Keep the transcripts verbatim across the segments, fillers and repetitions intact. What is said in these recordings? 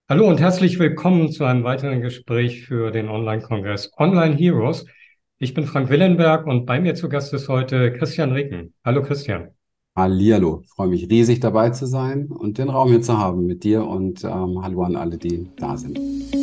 Hallo und herzlich willkommen zu einem weiteren Gespräch für den Online-Kongress Online Heroes. Ich bin Frank Willenberg und bei mir zu Gast ist heute Christian Ricken. Hallo Christian. Hallihallo, freue mich riesig dabei zu sein und den Raum hier zu haben mit dir und ähm, hallo an alle, die da sind.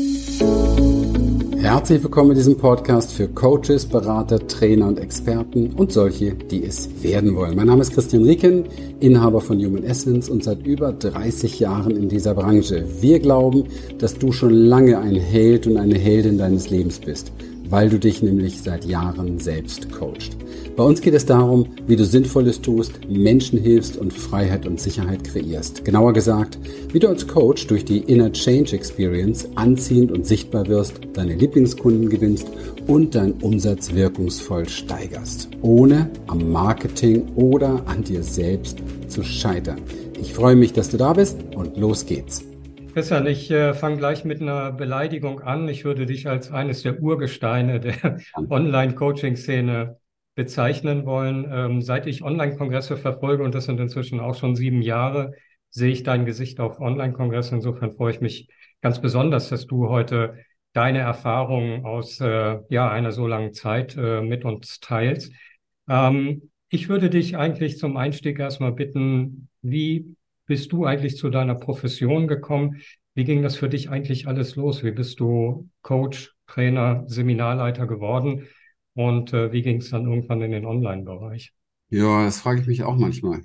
Herzlich willkommen in diesem Podcast für Coaches, Berater, Trainer und Experten und solche, die es werden wollen. Mein Name ist Christian Ricken, Inhaber von Human Essence und seit über dreißig Jahren in dieser Branche. Wir glauben, dass du schon lange ein Held und eine Heldin deines Lebens bist, weil du dich nämlich seit Jahren selbst coachst. Bei uns geht es darum, wie du Sinnvolles tust, Menschen hilfst und Freiheit und Sicherheit kreierst. Genauer gesagt, wie du als Coach durch die Inner Change Experience anziehend und sichtbar wirst, deine Lieblingskunden gewinnst und deinen Umsatz wirkungsvoll steigerst, ohne am Marketing oder an dir selbst zu scheitern. Ich freue mich, dass du da bist und los geht's. Christian, ich äh, fange gleich mit einer Beleidigung an. Ich würde dich als eines der Urgesteine der Online-Coaching-Szene bezeichnen wollen. Ähm, seit ich Online-Kongresse verfolge, und das sind inzwischen auch schon sieben Jahre, sehe ich dein Gesicht auf Online-Kongressen. Insofern freue ich mich ganz besonders, dass du heute deine Erfahrungen aus äh, ja, einer so langen Zeit äh, mit uns teilst. Ähm, ich würde dich eigentlich zum Einstieg erstmal bitten, wie bist du eigentlich zu deiner Profession gekommen? Wie ging das für dich eigentlich alles los? Wie bist du Coach, Trainer, Seminarleiter geworden? Und äh, wie ging es dann irgendwann in den Online-Bereich? Ja, das frage ich mich auch manchmal.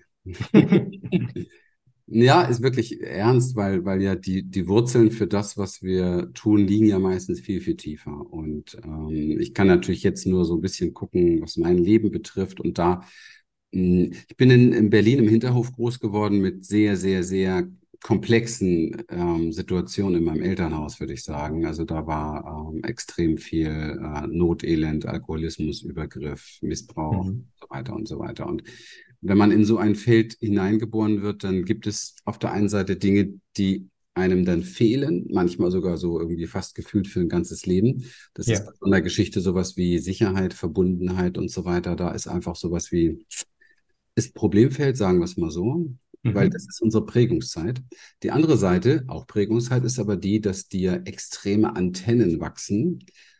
Ja, ist wirklich ernst, weil, weil ja die, die Wurzeln für das, was wir tun, liegen ja meistens viel, viel tiefer. Und ähm, ich kann natürlich jetzt nur so ein bisschen gucken, was mein Leben betrifft. Und da, mh, ich bin in, in Berlin im Hinterhof groß geworden mit sehr, sehr, sehr komplexen ähm, Situationen in meinem Elternhaus, würde ich sagen. Also da war ähm, extrem viel äh, Not, Elend, Alkoholismus, Übergriff, Missbrauch, Mhm. so weiter und so weiter. Und wenn man in so ein Feld hineingeboren wird, dann gibt es auf der einen Seite Dinge, die einem dann fehlen, manchmal sogar so irgendwie fast gefühlt für ein ganzes Leben. Das ist Ja. bei so einer Geschichte sowas wie Sicherheit, Verbundenheit und so weiter. Da ist einfach sowas wie, ist Problemfeld, sagen wir es mal so, weil das Mhm. ist unsere Prägungszeit. Die andere Seite, auch Prägungszeit, ist aber die, dass dir extreme Antennen wachsen.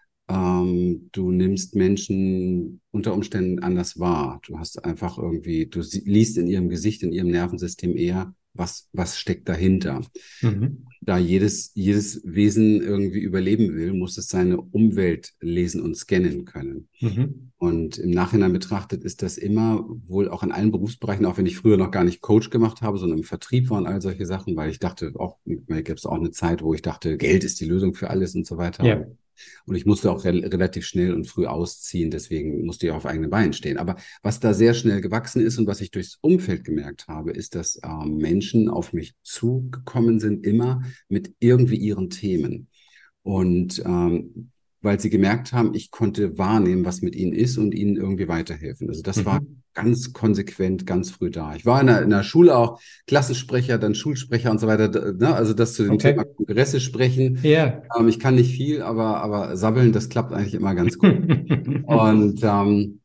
Ähm, du nimmst Menschen unter Umständen anders wahr. Du hast einfach irgendwie, du sie- liest in ihrem Gesicht, in ihrem Nervensystem eher, was, was steckt dahinter. Mhm. Da jedes, jedes Wesen irgendwie überleben will, muss es seine Umwelt lesen und scannen können. Mhm. Und im Nachhinein betrachtet ist das immer wohl auch in allen Berufsbereichen, auch wenn ich früher noch gar nicht Coach gemacht habe, sondern im Vertrieb waren all solche Sachen, weil ich dachte, auch, mir gab es auch eine Zeit, wo ich dachte, Geld ist die Lösung für alles und so weiter. Und Ja. und ich musste auch re relativ schnell und früh ausziehen, deswegen musste ich auf eigenen Beinen stehen. Aber was da sehr schnell gewachsen ist und was ich durchs Umfeld gemerkt habe, ist, dass ähm, Menschen auf mich zugekommen sind, immer mit irgendwie ihren Themen. Und ähm, weil sie gemerkt haben, ich konnte wahrnehmen, was mit ihnen ist und ihnen irgendwie weiterhelfen. Also das war Mhm. ganz konsequent, ganz früh da. Ich war in der, in der Schule auch Klassensprecher, dann Schulsprecher und so weiter. Da- Ne? Also das zu dem Thema Okay. Kongresse sprechen. Ja. Ähm, ich kann nicht viel, aber, aber sabbeln, das klappt eigentlich immer ganz gut. Und ähm,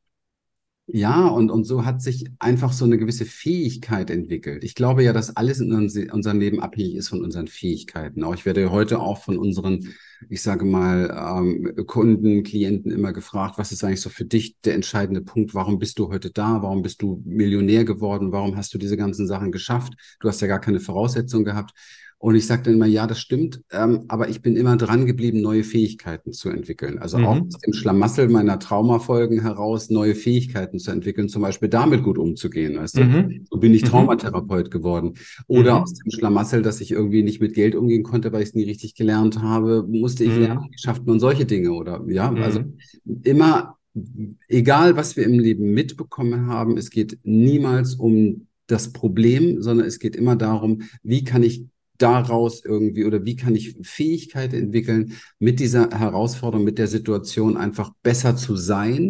ja, und, und so hat sich einfach so eine gewisse Fähigkeit entwickelt. Ich glaube ja, dass alles in uns, unserem Leben abhängig ist von unseren Fähigkeiten. Auch ich werde heute auch von unseren, ich sage mal, ähm, Kunden, Klienten immer gefragt, was ist eigentlich so für dich der entscheidende Punkt? Warum bist du heute da? Warum bist du Millionär geworden? Warum hast du diese ganzen Sachen geschafft? Du hast ja gar keine Voraussetzungen gehabt. Und ich sage dann immer, ja, das stimmt, ähm, aber ich bin immer dran geblieben, neue Fähigkeiten zu entwickeln. Also auch aus Mhm. dem Schlamassel meiner Traumafolgen heraus neue Fähigkeiten zu entwickeln, zum Beispiel damit gut umzugehen, weißt du? Mhm. So bin ich Mhm. Traumatherapeut geworden. Oder aus Mhm. dem Schlamassel, dass ich irgendwie nicht mit Geld umgehen konnte, weil ich es nie richtig gelernt habe, musste ich lernen, Mhm. wie schafft man solche Dinge oder ja, also Mhm. immer, egal was wir im Leben mitbekommen haben, es geht niemals um das Problem, sondern es geht immer darum, wie kann ich daraus irgendwie oder wie kann ich Fähigkeit entwickeln, mit dieser Herausforderung, mit der Situation einfach besser zu sein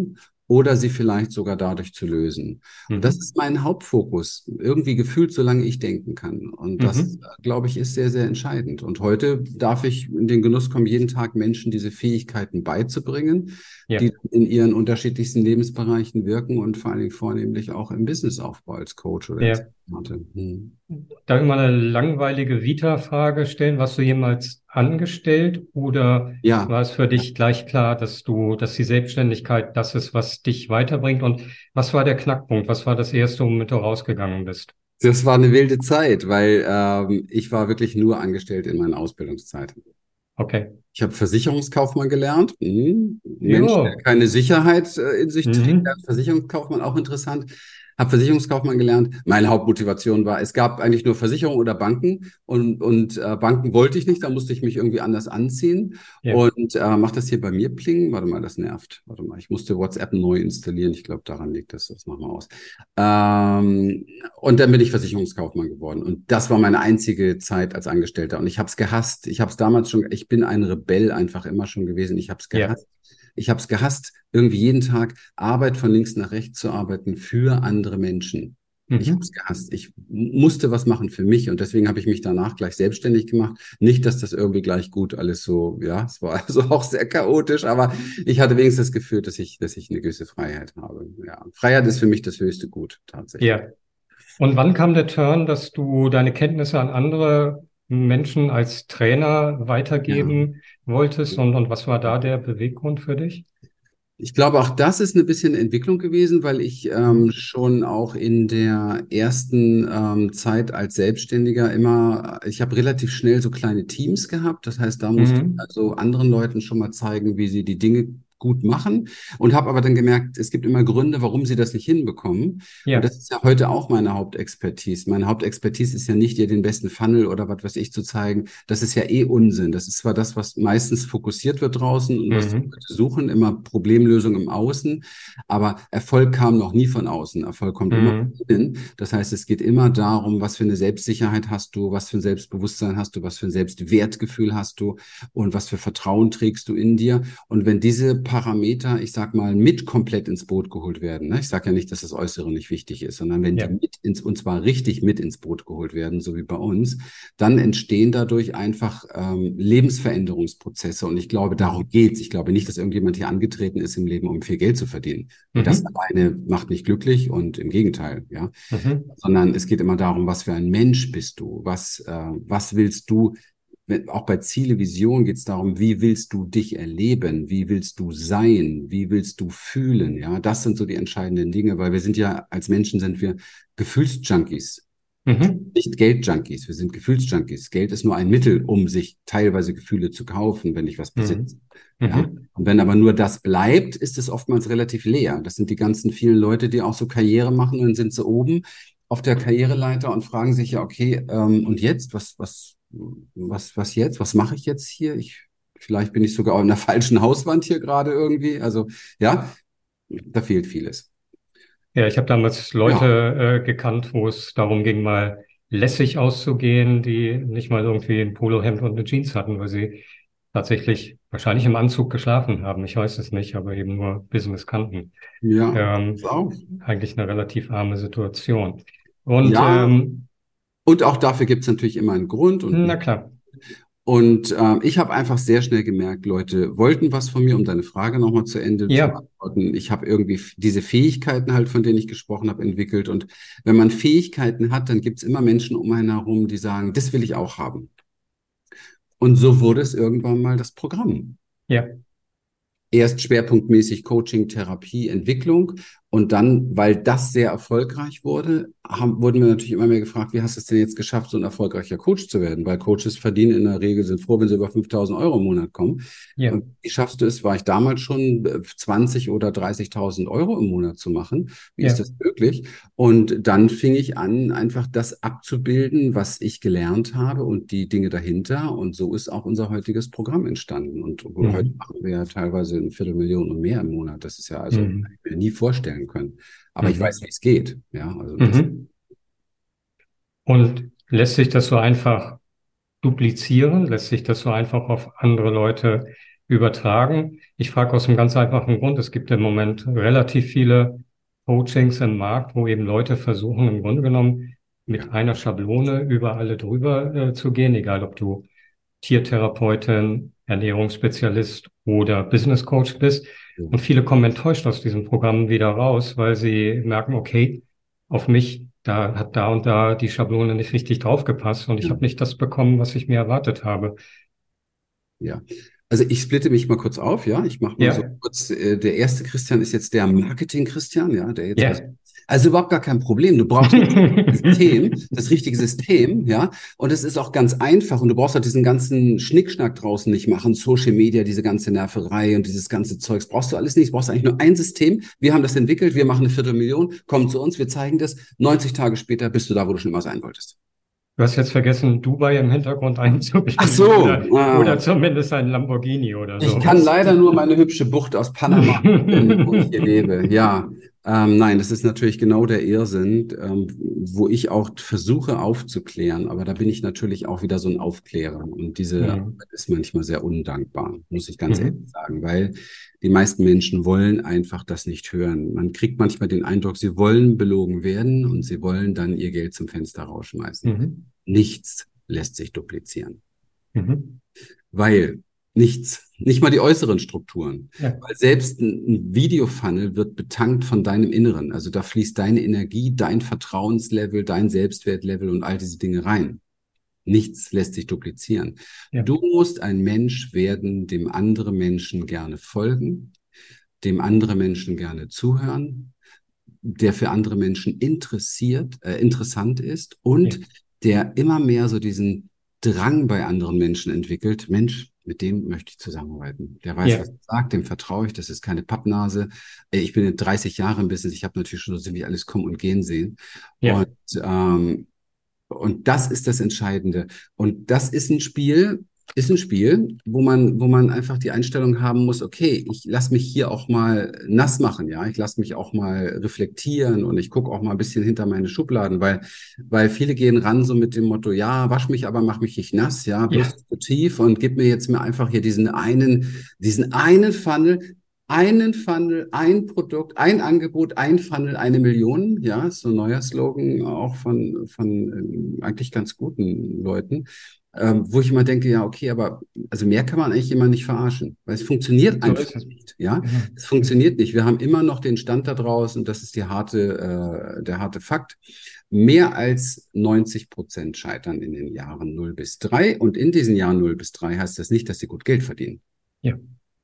oder sie vielleicht sogar dadurch zu lösen. Mhm. Und das ist mein Hauptfokus, irgendwie gefühlt, solange ich denken kann. Und das, Mhm. glaube ich, ist sehr, sehr entscheidend. Und heute darf ich in den Genuss kommen, jeden Tag Menschen diese Fähigkeiten beizubringen, Ja. die in ihren unterschiedlichsten Lebensbereichen wirken und vor allen Dingen vornehmlich auch im Businessaufbau als Coach oder als Ja. Experte. Hm. Darf ich mal eine langweilige Vita-Frage stellen? Warst du jemals angestellt oder Ja. war es für dich gleich klar, dass du, dass die Selbstständigkeit das ist, was dich weiterbringt? Und was war der Knackpunkt? Was war das erste, womit du rausgegangen bist? Das war eine wilde Zeit, weil ähm, ich war wirklich nur angestellt in meiner Ausbildungszeit. Okay. Ich habe Versicherungskaufmann gelernt. Hm. Mensch, der Jo. keine Sicherheit äh, in sich trägt, der Mhm. Versicherungskaufmann auch interessant. Habe Versicherungskaufmann gelernt. Meine Hauptmotivation war, es gab eigentlich nur Versicherungen oder Banken und, und äh, Banken wollte ich nicht, da musste ich mich irgendwie anders anziehen Ja. und äh, mach das hier bei mir plingen. Warte mal, das nervt. Warte mal, ich musste WhatsApp neu installieren. Ich glaube, daran liegt das. Das machen wir aus. Ähm, und dann bin ich Versicherungskaufmann geworden. Und das war meine einzige Zeit als Angestellter. Und ich habe es gehasst. Ich habe es damals schon, ich bin ein Rebell einfach immer schon gewesen. Ich habe es Ja. gehasst. Ich habe es gehasst, irgendwie jeden Tag Arbeit von links nach rechts zu arbeiten für andere Menschen. Ich habe es Mhm. gehasst. Ich musste was machen für mich und deswegen habe ich mich danach gleich selbstständig gemacht. Nicht, dass das irgendwie gleich gut alles so, ja, es war also auch sehr chaotisch, aber ich hatte wenigstens das Gefühl, dass ich, dass ich eine gewisse Freiheit habe. Ja, Freiheit ist für mich das höchste Gut, tatsächlich. Ja. Und wann kam der Turn, dass du deine Kenntnisse an andere Menschen als Trainer Ja. weitergeben wolltest? Und, und was war da der Beweggrund für dich? Ich glaube, auch das ist eine bisschen Entwicklung gewesen, weil ich ähm, Mhm. schon auch in der ersten ähm, Zeit als Selbstständiger immer, ich habe relativ schnell so kleine Teams gehabt. Das heißt, da musste ich Mhm. also anderen Leuten schon mal zeigen, wie sie die Dinge gut machen und habe aber dann gemerkt, es gibt immer Gründe, warum sie das nicht hinbekommen. Und Ja. das ist ja heute auch meine Hauptexpertise. Meine Hauptexpertise ist ja nicht, dir den besten Funnel oder was weiß ich zu zeigen. Das ist ja eh Unsinn. Das ist zwar das, was meistens fokussiert wird draußen und was die Mhm. Leute suchen, immer Problemlösung im Außen. Aber Erfolg kam noch nie von außen. Erfolg kommt immer von Mhm. innen. Das heißt, es geht immer darum, was für eine Selbstsicherheit hast du, was für ein Selbstbewusstsein hast du, was für ein Selbstwertgefühl hast du und was für Vertrauen trägst du in dir. Und wenn diese Parameter, ich sag mal, mit komplett ins Boot geholt werden, ne? Ich sage ja nicht, dass das Äußere nicht wichtig ist, sondern wenn die Ja. mit ins, und zwar richtig mit ins Boot geholt werden, so wie bei uns, dann entstehen dadurch einfach ähm, Lebensveränderungsprozesse. Und ich glaube, darum geht's. Ich glaube nicht, dass irgendjemand hier angetreten ist im Leben, um viel Geld zu verdienen. Weil das Mhm. alleine macht nicht glücklich und im Gegenteil, ja. Mhm. Sondern es geht immer darum, was für ein Mensch bist du? Was, äh, was willst du? Wenn- Auch bei Ziele, Vision geht es darum, wie willst du dich erleben? Wie willst du sein? Wie willst du fühlen? Ja, das sind so die entscheidenden Dinge, weil wir sind ja, als Menschen sind wir Gefühlsjunkies. Mhm. Nicht Geldjunkies, wir sind Gefühlsjunkies. Geld ist nur ein Mittel, um sich teilweise Gefühle zu kaufen, wenn ich was besitze. Mhm. Ja. Mhm. Und wenn aber nur das bleibt, ist es oftmals relativ leer. Das sind die ganzen vielen Leute, die auch so Karriere machen und dann sind sie oben auf der Karriereleiter und fragen sich ja, okay, ähm, und jetzt? Was, was, was, was jetzt? Was mache ich jetzt hier? Ich, vielleicht bin ich sogar an der falschen Hauswand hier gerade irgendwie. Also, ja, da fehlt vieles. Ja, ich habe damals Ja, Leute äh, gekannt, wo es darum ging, mal lässig auszugehen, die nicht mal irgendwie ein Polohemd und eine Jeans hatten, weil sie tatsächlich wahrscheinlich im Anzug geschlafen haben. Ich weiß es nicht, aber eben nur Business kannten. ja, Ähm, das auch. eigentlich eine relativ arme Situation. Und Ja, ähm, und auch dafür gibt es natürlich immer einen Grund und na einen. klar, Und ähm, ich habe einfach sehr schnell gemerkt, Leute wollten was von mir, um deine Frage nochmal zu Ende zu ja, beantworten. Ich habe irgendwie f- diese Fähigkeiten halt, von denen ich gesprochen habe, entwickelt. Und wenn man Fähigkeiten hat, dann gibt es immer Menschen um einen herum, die sagen, das will ich auch haben. Und so wurde es irgendwann mal das Programm. ja, Erst schwerpunktmäßig Coaching, Therapie, Entwicklung. Und dann, weil das sehr erfolgreich wurde, haben, wurden wir natürlich immer mehr gefragt, wie hast du es denn jetzt geschafft, so ein erfolgreicher Coach zu werden? Weil Coaches verdienen in der Regel, sind froh, wenn sie über fünftausend Euro im Monat kommen. ja, Und wie schaffst du es, war ich damals schon äh, zwanzig oder dreißigtausend Euro im Monat zu machen? Wie ist ja, das möglich? Und dann fing ich an, einfach das abzubilden, was ich gelernt habe und die Dinge dahinter. Und so ist auch unser heutiges Programm entstanden. Und heute mhm. machen wir ja teilweise eine Viertelmillion und mehr im Monat. Das ist ja also, hätte Mhm. ich mir nie vorstellen können. Aber ich weiß, Mhm. wie es geht. Ja, also das. Mhm. Und lässt sich das so einfach duplizieren? Lässt sich das so einfach auf andere Leute übertragen. Ich frage aus einem ganz einfachen Grund. Es gibt im Moment relativ viele Coachings im Markt, wo eben Leute versuchen, im Grunde genommen mit Ja. einer Schablone über alle drüber äh, zu gehen, egal ob du Tiertherapeutin, Ernährungsspezialist oder Business Coach bist. Ja. Und viele kommen enttäuscht aus diesem Programm wieder raus, weil sie merken, okay, auf mich, da hat da und da die Schablone nicht richtig draufgepasst und ich Ja. habe nicht das bekommen, was ich mir erwartet habe. Ja, also ich splitte mich mal kurz auf, ja. Ich mache mal so Ja, kurz, äh, der erste Christian ist jetzt der Marketing-Christian, ja, der jetzt also, ja. also überhaupt gar kein Problem. Du brauchst nur das System, das richtige System, ja. Und es ist auch ganz einfach und du brauchst halt diesen ganzen Schnickschnack draußen nicht machen, Social Media, diese ganze Nerverei und dieses ganze Zeugs brauchst du alles nicht. Du brauchst eigentlich nur ein System. Wir haben das entwickelt, wir machen eine Viertelmillion, komm zu uns, wir zeigen das. neunzig Tage später bist du da, wo du schon immer sein wolltest. Du hast jetzt vergessen, Dubai im Hintergrund Ach einzublenden so, oder, ah. oder zumindest ein Lamborghini oder Ich kann sowas. leider nur meine hübsche Bucht aus Panama, wo ich hier lebe. Ja, ähm, nein, das ist natürlich genau der Irrsinn, ähm, wo ich auch versuche aufzuklären. Aber da bin ich natürlich auch wieder so ein Aufklärer. Und diese Arbeit Mhm. ist manchmal sehr undankbar, muss ich ganz ehrlich Mhm. sagen, weil die meisten Menschen wollen einfach das nicht hören. Man kriegt manchmal den Eindruck, sie wollen belogen werden und sie wollen dann ihr Geld zum Fenster rausschmeißen. Mhm. Nichts lässt sich duplizieren. Mhm. Weil nichts, nicht mal die äußeren Strukturen. Ja. Weil selbst ein, ein Videofunnel wird betankt von deinem Inneren. Also da fließt deine Energie, dein Vertrauenslevel, dein Selbstwertlevel und all diese Dinge rein. Nichts lässt sich duplizieren. Ja. Du musst ein Mensch werden, dem andere Menschen gerne folgen, dem andere Menschen gerne zuhören, der für andere Menschen interessiert, äh, interessant ist und Ja. der immer mehr so diesen Drang bei anderen Menschen entwickelt. Mensch, mit dem möchte ich zusammenarbeiten. Der weiß, Ja. was er sagt, dem vertraue ich, das ist keine Pappnase. Äh, Ich bin jetzt dreißig Jahre im Business, ich habe natürlich schon so ziemlich alles kommen und gehen sehen. Ja. Und, ähm, und das ist das Entscheidende. Und das ist ein Spiel, ist ein Spiel, wo man, wo man einfach die Einstellung haben muss, okay, ich lasse mich hier auch mal nass machen, ja, ich lasse mich auch mal reflektieren und ich gucke auch mal ein bisschen hinter meine Schubladen, weil, weil viele gehen ran so mit dem Motto, ja, wasch mich, aber mach mich nicht nass, ja, bloß Ja. nicht zu tief und gib mir jetzt mir einfach hier diesen einen, diesen einen Funnel, einen Funnel, ein Produkt, ein Angebot, ein Funnel, eine Million, ja, ist so ein neuer Slogan auch von, von ähm, eigentlich ganz guten Leuten. Ähm, wo ich immer denke, ja, okay, aber also mehr kann man eigentlich immer nicht verarschen, weil es funktioniert So einfach ist es. nicht, ja. Genau. Es funktioniert nicht. Wir haben immer noch den Stand da draußen, und das ist die harte, äh, der harte Fakt. Mehr als neunzig Prozent scheitern in den Jahren null bis drei. Und in diesen Jahren null bis drei heißt das nicht, dass sie gut Geld verdienen. Ja.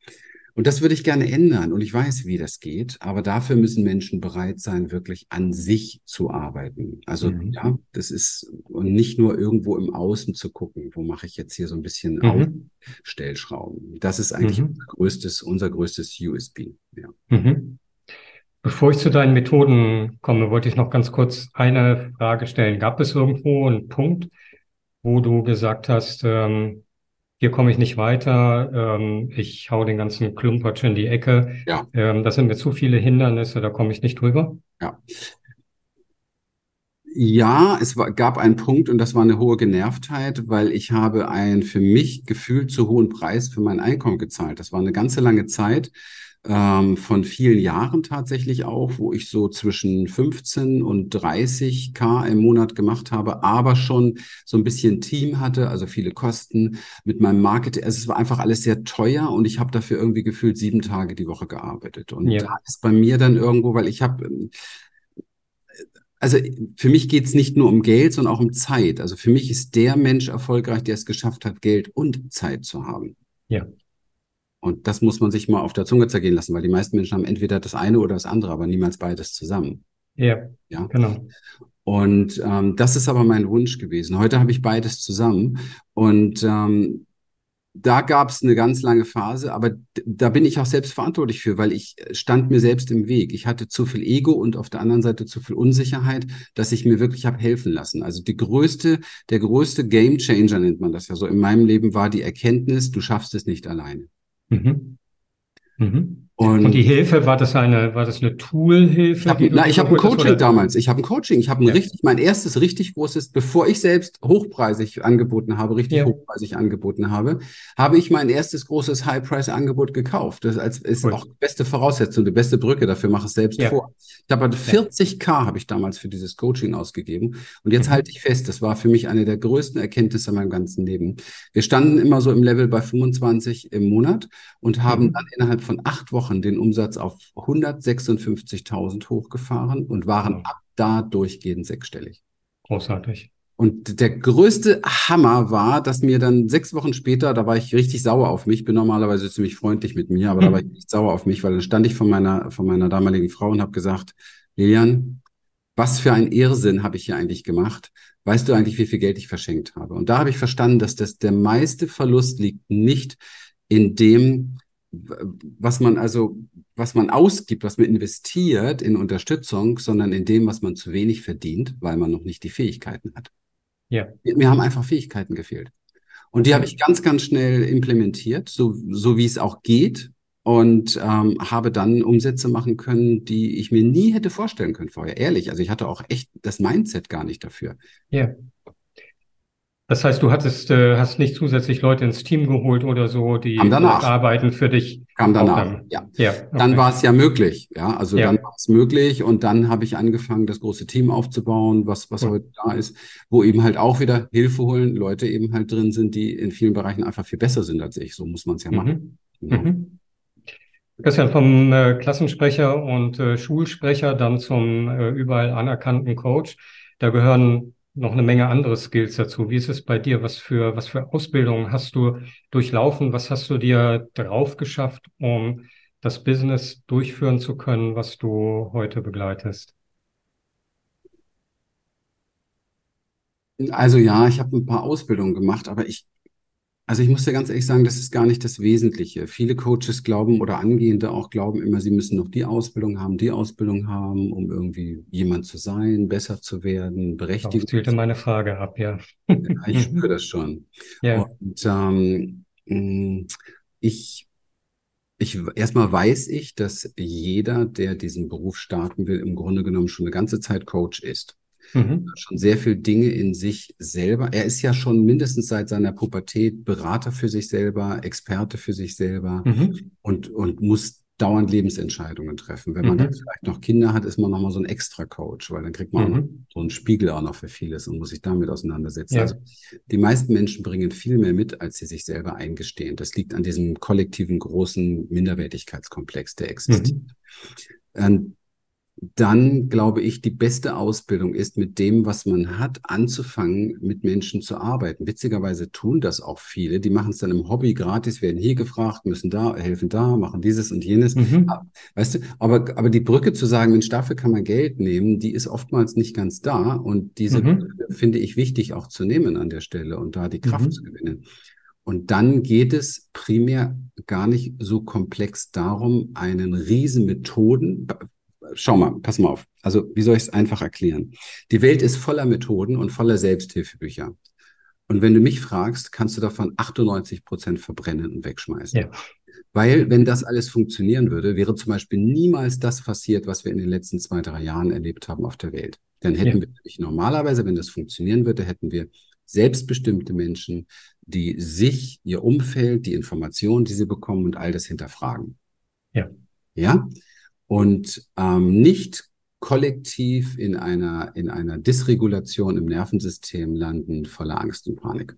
Und das würde ich gerne ändern. Und ich weiß, wie das geht. Aber dafür müssen Menschen bereit sein, wirklich an sich zu arbeiten. Also, Mhm. ja, das ist, und nicht nur irgendwo im Außen zu gucken, wo mache ich jetzt hier so ein bisschen Mhm. Ausstellschrauben. Das ist eigentlich Mhm. unser größtes, unser größtes U S P. Ja. Mhm. Bevor ich zu deinen Methoden komme, wollte ich noch ganz kurz eine Frage stellen. Gab es irgendwo einen Punkt, wo du gesagt hast, ähm, hier komme ich nicht weiter, ähm, ich hau den ganzen Klumpatsch in die Ecke, Ja. ähm, das sind mir zu viele Hindernisse, da komme ich nicht drüber? Ja. Ja, es war, gab einen Punkt und das war eine hohe Genervtheit, weil ich habe einen für mich gefühlt zu hohen Preis für mein Einkommen gezahlt. Das war eine ganze lange Zeit, ähm, von vielen Jahren tatsächlich auch, wo ich so zwischen fünfzehn und dreißig K im Monat gemacht habe, aber schon so ein bisschen Team hatte, also viele Kosten mit meinem Marketing. Also es war einfach alles sehr teuer und ich habe dafür irgendwie gefühlt sieben Tage die Woche gearbeitet. Und Ja. da ist bei mir dann irgendwo, weil ich habe also für mich geht es nicht nur um Geld, sondern auch um Zeit. Also für mich ist der Mensch erfolgreich, der es geschafft hat, Geld und Zeit zu haben. Ja. Und das muss man sich mal auf der Zunge zergehen lassen, weil die meisten Menschen haben entweder das eine oder das andere, aber niemals beides zusammen. Ja, Ja. genau. Und ähm, das ist aber mein Wunsch gewesen. Heute habe ich beides zusammen. Und ähm, da gab es eine ganz lange Phase, aber d- da bin ich auch selbst verantwortlich für, weil ich äh, stand mir selbst im Weg. Ich hatte zu viel Ego und auf der anderen Seite zu viel Unsicherheit, dass ich mir wirklich habe helfen lassen. Also die größte, der größte Game Changer nennt man das ja so in meinem Leben war die Erkenntnis, du schaffst es nicht alleine. Mhm. Mhm. Und, und die Hilfe, war das eine, war das eine Tool-Hilfe? Ich habe hab ein Coaching hast, damals. Ich habe ein Coaching. Ich habe ein ja. richtig, mein erstes richtig großes, bevor ich selbst hochpreisig angeboten habe, richtig ja. hochpreisig angeboten habe, habe ich mein erstes großes High-Price-Angebot gekauft. Das als, ist cool. auch die beste Voraussetzung, die beste Brücke. Dafür mache ich es selbst ja. vor. Ich habe vierzig K habe ich damals für dieses Coaching ausgegeben. Und jetzt mhm. halte ich fest, das war für mich eine der größten Erkenntnisse in meinem ganzen Leben. Wir standen immer so im Level bei fünfundzwanzig im Monat und haben mhm. dann innerhalb von acht Wochen den Umsatz auf hundertsechsundfünfzigtausend hochgefahren und waren wow. ab da durchgehend sechsstellig. Großartig. Und der größte Hammer war, dass mir dann sechs Wochen später, da war ich richtig sauer auf mich, bin normalerweise ziemlich freundlich mit mir, aber hm. da war ich nicht sauer auf mich, weil dann stand ich von meiner, von meiner damaligen Frau und habe gesagt, Lilian, was für ein Irrsinn habe ich hier eigentlich gemacht? Weißt du eigentlich, wie viel Geld ich verschenkt habe? Und da habe ich verstanden, dass das der meiste Verlust liegt nicht in dem, was man also, was man ausgibt, was man investiert in Unterstützung, sondern in dem, was man zu wenig verdient, weil man noch nicht die Fähigkeiten hat. Ja. Mir haben einfach Fähigkeiten gefehlt. Und die habe ich ganz, ganz schnell implementiert, so, so wie es auch geht. Und ähm, habe dann Umsätze machen können, die ich mir nie hätte vorstellen können vorher. Ehrlich, also ich hatte auch echt das Mindset gar nicht dafür. Ja. Das heißt, du hattest, äh, hast nicht zusätzlich Leute ins Team geholt oder so, die arbeiten für dich. Kam danach, ja. ja okay. Dann war es ja möglich, ja. Also ja. dann war es möglich und dann habe ich angefangen, das große Team aufzubauen, was, was cool. heute da ist, wo eben halt auch wieder Hilfe holen, Leute eben halt drin sind, die in vielen Bereichen einfach viel besser sind als ich. So muss man es ja machen. Mhm. Genau. Mhm. Christian, vom äh, Klassensprecher und äh, Schulsprecher dann zum äh, überall anerkannten Coach. Da gehören noch eine Menge andere Skills dazu. Wie ist es bei dir? Was für, was für Ausbildungen hast du durchlaufen? Was hast du dir drauf geschafft, um das Business durchführen zu können, was du heute begleitest? Also ja, ich habe ein paar Ausbildungen gemacht, aber ich Also ich muss dir ganz ehrlich sagen, das ist gar nicht das Wesentliche. Viele Coaches glauben oder Angehende auch glauben immer, sie müssen noch die Ausbildung haben, die Ausbildung haben, um irgendwie jemand zu sein, besser zu werden, Berechtigung. Das zielte meine Frage ab, ja. Ja, ich spüre das schon. Ja. Und ähm, ich, ich erstmal weiß ich, dass jeder, der diesen Beruf starten will, im Grunde genommen schon eine ganze Zeit Coach ist. Mhm. Schon sehr viel Dinge in sich selber. Er ist ja schon mindestens seit seiner Pubertät Berater für sich selber, Experte für sich selber mhm. und, und muss dauernd Lebensentscheidungen treffen. Wenn man mhm. dann vielleicht noch Kinder hat, ist man nochmal so ein Extra-Coach, weil dann kriegt man mhm. auch noch so einen Spiegel auch noch für vieles und muss sich damit auseinandersetzen. Ja. Also die meisten Menschen bringen viel mehr mit, als sie sich selber eingestehen. Das liegt an diesem kollektiven großen Minderwertigkeitskomplex, der existiert. Mhm. Ähm, dann glaube ich, die beste Ausbildung ist, mit dem, was man hat, anzufangen, mit Menschen zu arbeiten. Witzigerweise tun das auch viele. Die machen es dann im Hobby gratis, werden hier gefragt, müssen da, helfen da, machen dieses und jenes. Mhm. Weißt du, aber, aber die Brücke zu sagen, Mensch, dafür kann man Geld nehmen, die ist oftmals nicht ganz da. Und diese mhm. Brücke finde ich wichtig auch zu nehmen an der Stelle und da die Kraft mhm. zu gewinnen. Und dann geht es primär gar nicht so komplex darum, einen riesen Methoden, schau mal, pass mal auf. Also, wie soll ich es einfach erklären? Die Welt ist voller Methoden und voller Selbsthilfebücher. Und wenn du mich fragst, kannst du davon achtundneunzig Prozent verbrennen und wegschmeißen. Ja. Weil, wenn das alles funktionieren würde, wäre zum Beispiel niemals das passiert, was wir in den letzten zwei, drei Jahren erlebt haben auf der Welt. Dann hätten ja. wir nämlich normalerweise, wenn das funktionieren würde, hätten wir selbstbestimmte Menschen, die sich, ihr Umfeld, die Informationen, die sie bekommen und all das hinterfragen. Ja. Ja? Und ähm, nicht kollektiv in einer, in einer Dysregulation im Nervensystem landen, voller Angst und Panik.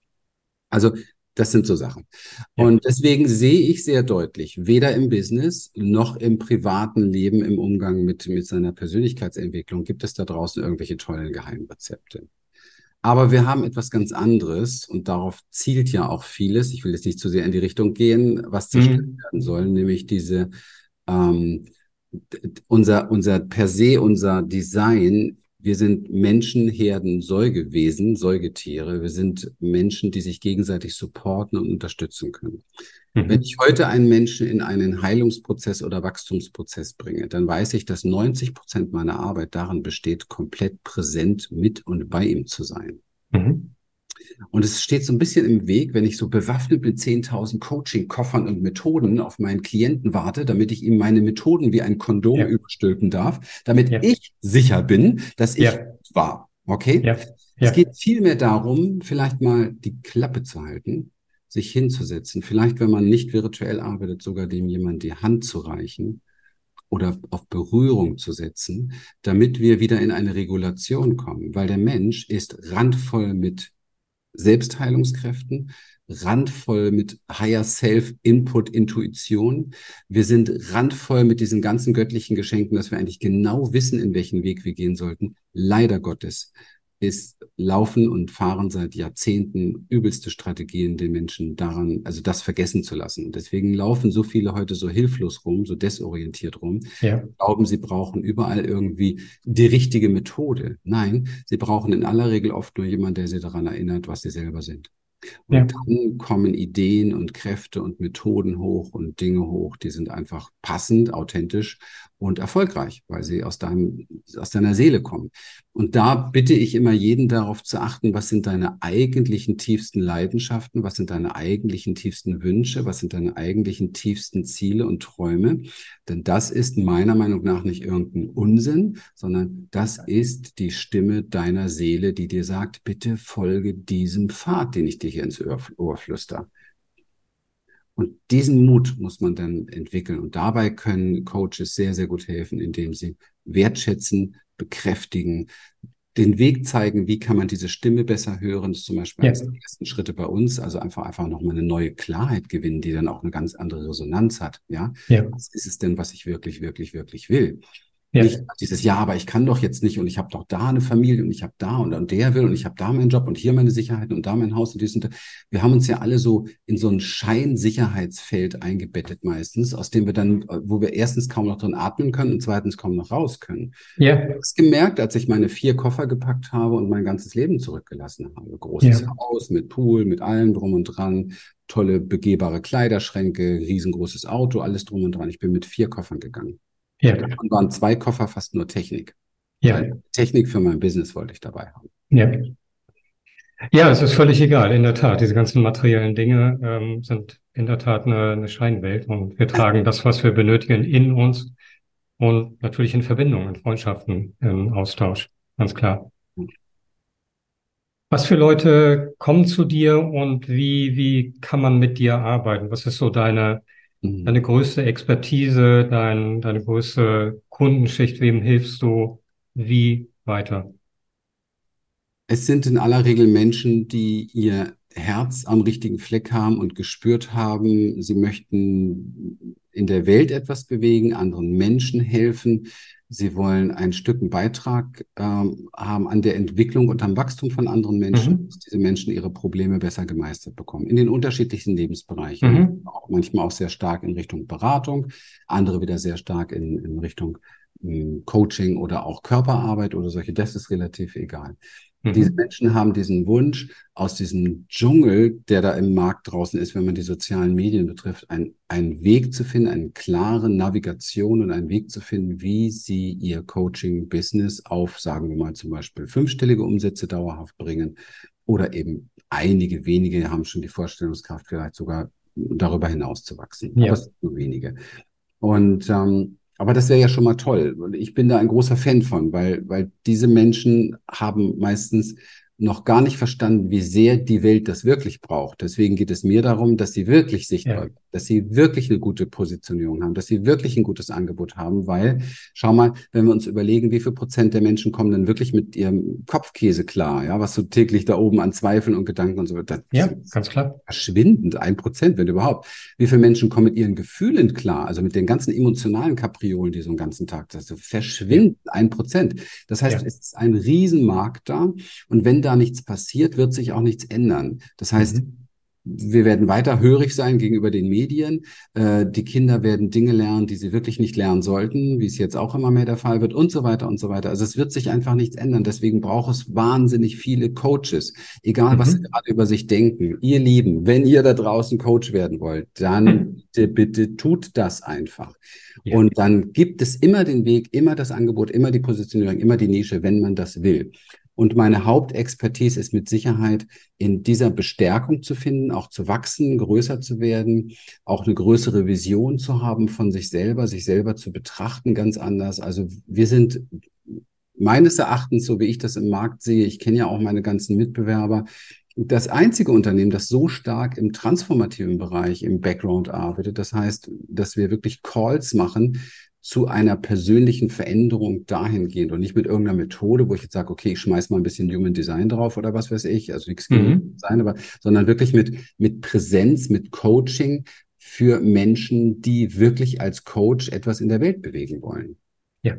Also das sind so Sachen. Ja. Und deswegen sehe ich sehr deutlich, weder im Business noch im privaten Leben, im Umgang mit, mit seiner Persönlichkeitsentwicklung gibt es da draußen irgendwelche tollen Geheimrezepte. Aber wir haben etwas ganz anderes und darauf zielt ja auch vieles. Ich will jetzt nicht zu sehr in die Richtung gehen, was zerstört mhm. werden soll, nämlich diese ähm, Unser, unser per se, unser Design, wir sind Menschen, Herden, Säugewesen, Säugetiere. Wir sind Menschen, die sich gegenseitig supporten und unterstützen können. Mhm. Wenn ich heute einen Menschen in einen Heilungsprozess oder Wachstumsprozess bringe, dann weiß ich, dass neunzig Prozent meiner Arbeit darin besteht, komplett präsent mit und bei ihm zu sein. Mhm. Und es steht so ein bisschen im Weg, wenn ich so bewaffnet mit zehntausend Coaching-Koffern und Methoden auf meinen Klienten warte, damit ich ihm meine Methoden wie ein Kondom Ja. überstülpen darf, damit Ja. ich sicher bin, dass ich Ja. war. Okay? Ja. Es Ja. geht vielmehr darum, vielleicht mal die Klappe zu halten, sich hinzusetzen, vielleicht, wenn man nicht virtuell arbeitet, sogar dem jemand die Hand zu reichen oder auf Berührung zu setzen, damit wir wieder in eine Regulation kommen, weil der Mensch ist randvoll mit Selbstheilungskräften, randvoll mit Higher Self, Input, Intuition. Wir sind randvoll mit diesen ganzen göttlichen Geschenken, dass wir eigentlich genau wissen, in welchen Weg wir gehen sollten. Leider Gottes ist Laufen und Fahren seit Jahrzehnten übelste Strategien, den Menschen daran, also das vergessen zu lassen. Und deswegen laufen so viele heute so hilflos rum, so desorientiert rum, Ja. glauben, sie brauchen überall irgendwie die richtige Methode. Nein, sie brauchen in aller Regel oft nur jemanden, der sie daran erinnert, was sie selber sind. Und Ja. dann kommen Ideen und Kräfte und Methoden hoch und Dinge hoch, die sind einfach passend, authentisch und erfolgreich, weil sie aus deinem, aus deiner Seele kommen. Und da bitte ich immer jeden darauf zu achten, was sind deine eigentlichen tiefsten Leidenschaften, was sind deine eigentlichen tiefsten Wünsche, was sind deine eigentlichen tiefsten Ziele und Träume. Denn das ist meiner Meinung nach nicht irgendein Unsinn, sondern das ist die Stimme deiner Seele, die dir sagt, bitte folge diesem Pfad, den ich dir hier ins Ohr, Ohr flüster. Und diesen Mut muss man dann entwickeln. Und dabei können Coaches sehr, sehr gut helfen, indem sie wertschätzen, bekräftigen, den Weg zeigen, wie kann man diese Stimme besser hören. Das ist zum Beispiel Ja. eines der ersten Schritte bei uns. Also einfach, einfach nochmal eine neue Klarheit gewinnen, die dann auch eine ganz andere Resonanz hat. Ja, Ja. was ist es denn, was ich wirklich, wirklich, wirklich will? Ja. Nicht dieses, ja, aber ich kann doch jetzt nicht und ich habe doch da eine Familie und ich habe da und, und der will und ich habe da meinen Job und hier meine Sicherheiten und da mein Haus und dies und das. Wir haben uns ja alle so in so ein Scheinsicherheitsfeld eingebettet meistens, aus dem wir dann, wo wir erstens kaum noch drin atmen können und zweitens kaum noch raus können. Ja. Ich habe es gemerkt, als ich meine vier Koffer gepackt habe und mein ganzes Leben zurückgelassen habe. Großes Ja. Haus mit Pool, mit allem drum und dran, tolle begehbare Kleiderschränke, riesengroßes Auto, alles drum und dran. Ich bin mit vier Koffern gegangen. Ja. Davon waren zwei Koffer fast nur Technik. Ja. Weil Technik für mein Business wollte ich dabei haben. Ja. Ja, es ist völlig egal, in der Tat. Diese ganzen materiellen Dinge ähm, sind in der Tat eine, eine Scheinwelt und wir tragen das, was wir benötigen, in uns und natürlich in Verbindungen, in Freundschaften, im Austausch, ganz klar. Was für Leute kommen zu dir und wie, wie kann man mit dir arbeiten? Was ist so deine, Mhm. deine größte Expertise, dein, deine größte Kundenschicht? Wem hilfst du? Wie weiter? Es sind in aller Regel Menschen, die ihr Herz am richtigen Fleck haben und gespürt haben, sie möchten in der Welt etwas bewegen, anderen Menschen helfen. Sie wollen ein Stück einen Beitrag ähm, haben an der Entwicklung und am Wachstum von anderen Menschen, Mhm. dass diese Menschen ihre Probleme besser gemeistert bekommen. In den unterschiedlichsten Lebensbereichen. Mhm. Auch manchmal auch sehr stark in Richtung Beratung, andere wieder sehr stark in, in Richtung ähm, Coaching oder auch Körperarbeit oder solche. Das ist relativ egal. Diese Mhm. Menschen haben diesen Wunsch, aus diesem Dschungel, der da im Markt draußen ist, wenn man die sozialen Medien betrifft, ein, einen Weg zu finden, eine klare Navigation und einen Weg zu finden, wie sie ihr Coaching-Business auf, sagen wir mal zum Beispiel, fünfstellige Umsätze dauerhaft bringen oder eben einige wenige haben schon die Vorstellungskraft, vielleicht sogar darüber hinaus zu wachsen. Ja. Aber es sind nur wenige. Und ähm, aber das wäre ja schon mal toll. Und ich bin da ein großer Fan von, weil, weil diese Menschen haben meistens noch gar nicht verstanden, wie sehr die Welt das wirklich braucht. Deswegen geht es mir darum, dass sie wirklich sichtbar Ja. sind, dass sie wirklich eine gute Positionierung haben, dass sie wirklich ein gutes Angebot haben, weil, schau mal, wenn wir uns überlegen, wie viel Prozent der Menschen kommen dann wirklich mit ihrem Kopfkäse klar, ja, was so täglich da oben an Zweifeln und Gedanken und so weiter. Ja, ganz klar. Verschwindend, ein Prozent, wenn überhaupt. Wie viele Menschen kommen mit ihren Gefühlen klar, also mit den ganzen emotionalen Kapriolen, die so einen ganzen Tag, das ist verschwindend, ein Prozent. Das heißt, Ja. es ist ein Riesenmarkt da und wenn da nichts passiert, wird sich auch nichts ändern. Das heißt, Mhm. wir werden weiter hörig sein gegenüber den Medien. Äh, die Kinder werden Dinge lernen, die sie wirklich nicht lernen sollten, wie es jetzt auch immer mehr der Fall wird und so weiter und so weiter. Also es wird sich einfach nichts ändern. Deswegen braucht es wahnsinnig viele Coaches, egal was sie Mhm. gerade über sich denken. Ihr Lieben, wenn ihr da draußen Coach werden wollt, dann bitte, bitte tut das einfach. Ja. Und dann gibt es immer den Weg, immer das Angebot, immer die Positionierung, immer die Nische, wenn man das will. Und meine Hauptexpertise ist mit Sicherheit in dieser Bestärkung zu finden, auch zu wachsen, größer zu werden, auch eine größere Vision zu haben von sich selber, sich selber zu betrachten ganz anders. Also wir sind meines Erachtens, so wie ich das im Markt sehe, ich kenne ja auch meine ganzen Mitbewerber, das einzige Unternehmen, das so stark im transformativen Bereich, im Background arbeitet. Das heißt, dass wir wirklich Calls machen zu einer persönlichen Veränderung dahingehend und nicht mit irgendeiner Methode, wo ich jetzt sage, okay, ich schmeiß mal ein bisschen Human Design drauf oder was weiß ich, also nichts gegen Mhm. Design, aber sondern wirklich mit, mit Präsenz, mit Coaching für Menschen, die wirklich als Coach etwas in der Welt bewegen wollen. Ja.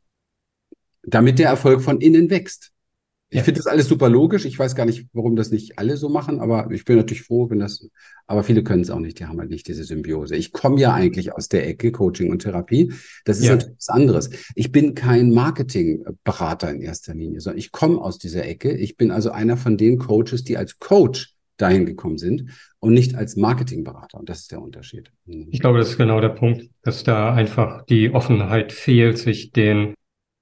Damit der Erfolg von innen wächst. Ich Ja. finde das alles super logisch. Ich weiß gar nicht, warum das nicht alle so machen, aber ich bin natürlich froh, wenn das, aber viele können es auch nicht. Die haben halt nicht diese Symbiose. Ich komme ja eigentlich aus der Ecke Coaching und Therapie. Das ist Ja. natürlich was anderes. Ich bin kein Marketingberater in erster Linie, sondern ich komme aus dieser Ecke. Ich bin also einer von den Coaches, die als Coach dahin gekommen sind und nicht als Marketingberater. Und das ist der Unterschied. Ich glaube, das ist genau der Punkt, dass da einfach die Offenheit fehlt, sich den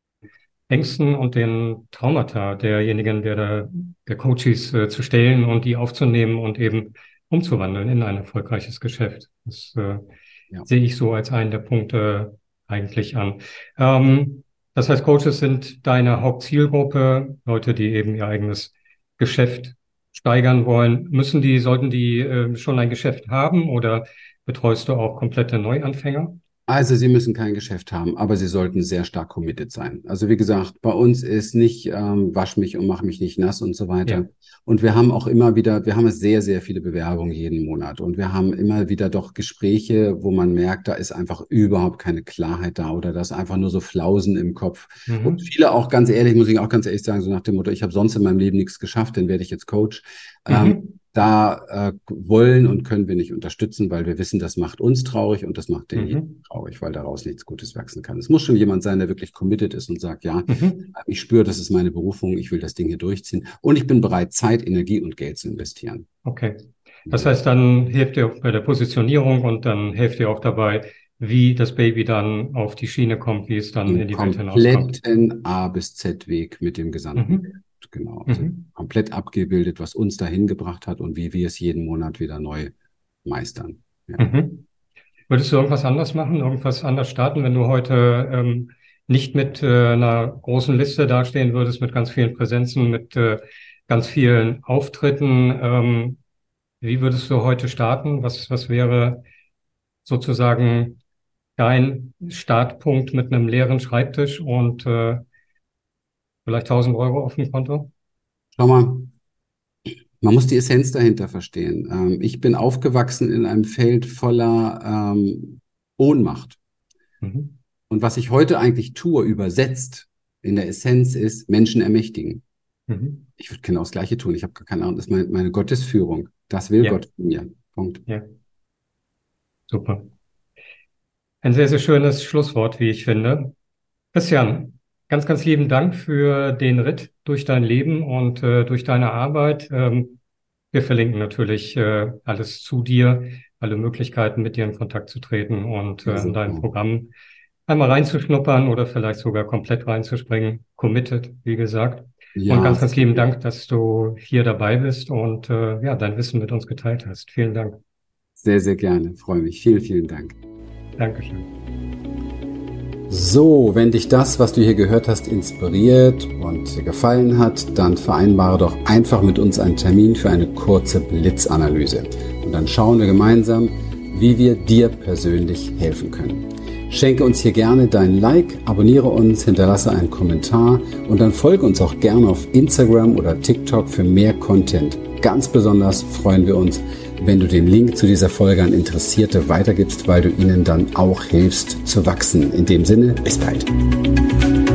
Ängsten und den Traumata derjenigen, der da, der Coaches äh, zu stellen und die aufzunehmen und eben umzuwandeln in ein erfolgreiches Geschäft. Das äh, Ja. sehe ich so als einen der Punkte eigentlich an. Ähm, das heißt, Coaches sind deine Hauptzielgruppe, Leute, die eben ihr eigenes Geschäft steigern wollen. Müssen die, sollten die äh, schon ein Geschäft haben oder betreust du auch komplette Neuanfänger? Also Sie müssen kein Geschäft haben, aber Sie sollten sehr stark committed sein. Also wie gesagt, bei uns ist nicht ähm, wasch mich und mach mich nicht nass und so weiter. Ja. Und wir haben auch immer wieder, wir haben sehr, sehr viele Bewerbungen jeden Monat. Und wir haben immer wieder doch Gespräche, wo man merkt, da ist einfach überhaupt keine Klarheit da oder da ist einfach nur so Flausen im Kopf. Mhm. Und viele auch ganz ehrlich, muss ich auch ganz ehrlich sagen, so nach dem Motto, ich habe sonst in meinem Leben nichts geschafft, dann werde ich jetzt Coach. Mhm. Ähm, Da äh, wollen und können wir nicht unterstützen, weil wir wissen, das macht uns traurig und das macht denjenigen Mhm. traurig, weil daraus nichts Gutes wachsen kann. Es muss schon jemand sein, der wirklich committed ist und sagt, ja, Mhm. ich spüre, das ist meine Berufung, ich will das Ding hier durchziehen und ich bin bereit, Zeit, Energie und Geld zu investieren. Okay. Das heißt, dann hilft ihr auch bei der Positionierung und dann hilft ihr auch dabei, wie das Baby dann auf die Schiene kommt, wie es dann in Im die Welt hinauskommt. kompletten A bis Z Weg mit dem gesamten Mhm. Geld. Genau, also Mhm. komplett abgebildet, was uns dahin gebracht hat und wie wir es jeden Monat wieder neu meistern. Ja. Mhm. Würdest du irgendwas anders machen, irgendwas anders starten, wenn du heute ähm, nicht mit äh, einer großen Liste dastehen würdest, mit ganz vielen Präsenzen, mit äh, ganz vielen Auftritten? Ähm, wie würdest du heute starten? Was, was wäre sozusagen dein Startpunkt mit einem leeren Schreibtisch und äh, vielleicht tausend Euro auf dem Konto? Schau mal, man muss die Essenz dahinter verstehen. Ähm, ich bin aufgewachsen in einem Feld voller ähm, Ohnmacht. Mhm. Und was ich heute eigentlich tue, übersetzt in der Essenz, ist Menschen ermächtigen. Mhm. Ich würde genau das Gleiche tun. Ich habe gar keine Ahnung. Das ist meine, meine Gottesführung. Das will Ja, Gott von mir. Punkt. ja, super. Ein sehr, sehr schönes Schlusswort, wie ich finde. Christian, ganz, ganz lieben Dank für den Ritt durch dein Leben und äh, durch deine Arbeit. Ähm, wir verlinken natürlich äh, alles zu dir, alle Möglichkeiten, mit dir in Kontakt zu treten und Ja, äh, in dein super. Programm einmal reinzuschnuppern oder vielleicht sogar komplett reinzuspringen. Committed, wie gesagt. Und Ja, ganz, ganz lieben Dank, dass du hier dabei bist und äh, ja, dein Wissen mit uns geteilt hast. Vielen Dank. sehr, sehr gerne. Freue mich. Vielen, vielen Dank. Dankeschön. So, wenn dich das, was du hier gehört hast, inspiriert und dir gefallen hat, dann vereinbare doch einfach mit uns einen Termin für eine kurze Blitzanalyse. Und dann schauen wir gemeinsam, wie wir dir persönlich helfen können. Schenke uns hier gerne dein Like, abonniere uns, hinterlasse einen Kommentar und dann folge uns auch gerne auf Instagram oder TikTok für mehr Content. Ganz besonders freuen wir uns, wenn du den Link zu dieser Folge an Interessierte weitergibst, weil du ihnen dann auch hilfst zu wachsen. In dem Sinne, bis bald.